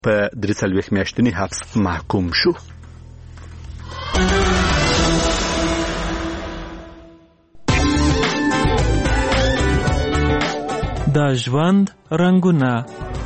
په 43 میاشتنی حبس محکوم شو. د ژوند رنگونه.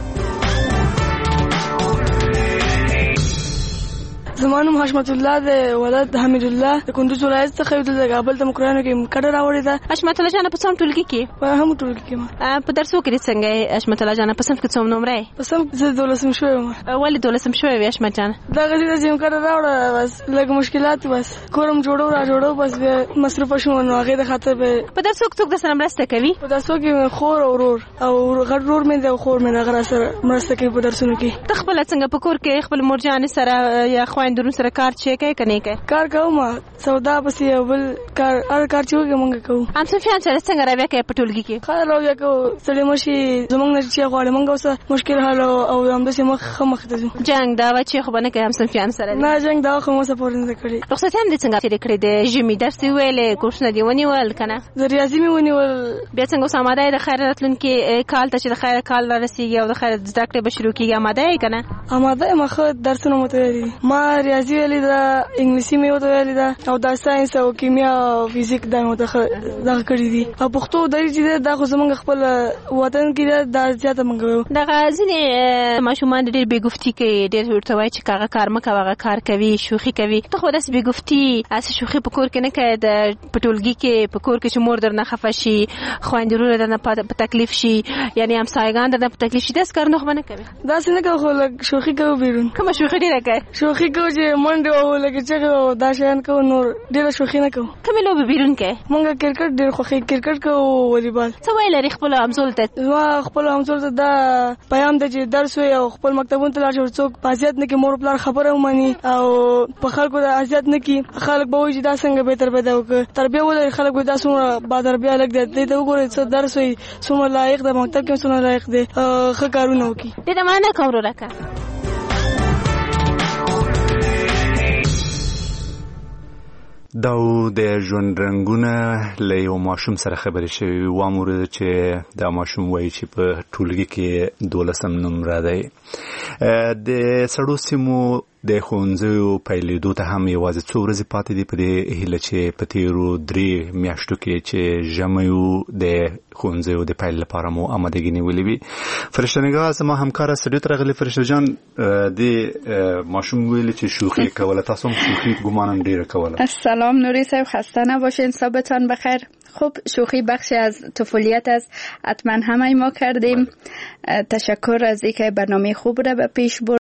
زمانم حشمت الله د ولادت حمید الله د کندوز ولایت څخه د کابل ته مقرانو کې کډه راوړې ده. حشمت الله جان په څوم ټولګي کې؟ په هم ټولګي کې ما. په درسو کې څنګه حشمت الله جان په صنف کې څوم نمبر یې؟ په صنف زه 12 شوم. ولې 12 شوې حشمت جان؟ دا غزي د جیم کډه راوړه بس لږ مشکلات بس کورم جوړو بس مصروف شوم نو هغه د خاطر په درسو کې څوک د سره مرسته کوي؟ په درسو کې خور او ورور او غړ ورور مې د خور مې هغه سره مرسته کوي په درسونو کې. تخپل څنګه په کور کې خپل مورجان سره یا خويندونو سره کار چي کوي کني کوي؟ کار کوم سودا پسې بل کار کار چې وګم مونږ کوو. ام سفیان سره څنګه راوي کوي په ټولګي کې؟ خیر راوي کوو سلیمشي زمونږ نه چې غواړي مونږ اوس مشکل حل او هم د مخ ته ځو. جنگ دا و چې خو بنه کوي ام سفیان سره نه جنگ دا خو مو سپورت نه کړی. رخصت هم دې څنګه تیر کړی د جمی درس ویلې کورسونه دی ونیول کنه؟ د ریاضي مې ونیول. بیا څنګه سماده د خیر راتلونکي کال ته چې د خیر کال را رسیږي او د خیر زده کړې به شروع کیږي آماده یې کنه؟ آماده مخه درسونه متویلي ما ریاضي ویلې دا انګلیسي مې وتویلې دا او د ساينس او کیمیا او فزیک دا متخصص کړی دي او پښتو درې چې دا خو زمونږ خپل وطن کې دا زیاته منګو. دا غازینې ماشومان ډېر بیګفتی کوي ډېر ورته وایي چې کاغه کار مکه هغه کار کوي شوخي کوي. ته خو داس بیګفتی اس شوخي په کور کې نه کوي د پټولګي کې په کور کې چې مور درنه خفه شي خويندرو درنه په تکلیف شي یعنی هم سایګان درنه په تکلیف شي داس کار نه خبره کوي. دا څنګه خو شوخي کوي بیرون کوم شوخي ډېر کوي شوخي کوي چې منډه او لکه چې دا شان کو نور ډېر شوخي نه کوي. کوم لوبه بیرون کوي؟ مونږ کرکټ ډېر خوښي کرکټ کوو والیبال. څه ویل خپل همزول ته؟ ما خپل همزول ته دا پیغام دی چې درس وي او خپل مکتبونو ته لاړ شو څوک پاسيات نه کې مور پلار خبره ومني او په خلکو د اذیت نه کی خلک به وي دا څنګه به تر پیدا وک تربیه ولر خلک به دا څومره با تربیه لګ دې ته وګورئ څه درس وي څومره لایق د مکتب کې څومره لایق دی ښه کارونه وکي. دې معنا کوم راکا دا د ژوند رنگونه له یو ماشوم سره خبرې شوی و امر چې دا ماشوم وایي چې په ټولګي کې 12 نمبر دی. د سړو سیمو د ښوونځیو پیلېدو ته هم یوازې څو ورځې پاتې دي په دې هیله چې په تیرو 3 میاشتو کې چې ژمی د ښوونځیو د پیل لپاره مو آمادګي نیولې وي. فرشته نگاه زما همکار استودیو ته راغلی. فرشته جان د ماشوم ویل چې شوخی کوله تاسو هم شوخی ګومانم ډیره کوله. السلام نوری صاحب خسته نباشین صبحتان بخیر. خب شوخی بخشی از طفولیت است حتما همه ما کردیم. تشکر از اینکه برنامه خوب را به پیش برد.